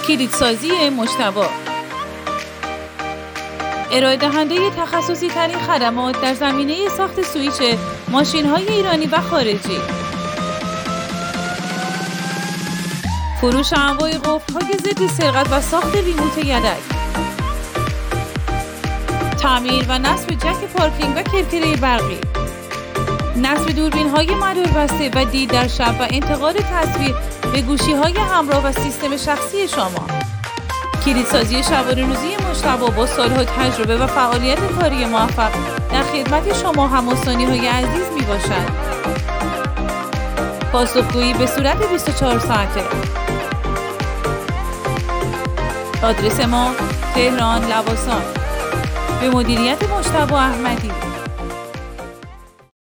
کلیدسازی مجتبی، ارائه دهنده تخصصی ترین خدمات در زمینه ساخت سوئیچ ماشین‌های ایرانی و خارجی، فروش انواع قفل‌های ضد سرقت و ساخت ریموت یدک، تعمیر و نصب جک پارکینگ و کرکره برقی، نصب دوربین‌های مداربسته و دید در شب و انتقال تصویر به گوشی‌های همراه و سیستم شخصی شما. کلیدسازی شبانه روزی مجتبی با سال‌ها تجربه و فعالیت کاری موفق در خدمت شما هم‌استانی‌های عزیز میباشد. پاسخگویی به صورت 24 ساعته. آدرس ما تهران لواسان، به مدیریت مجتبی احمدی.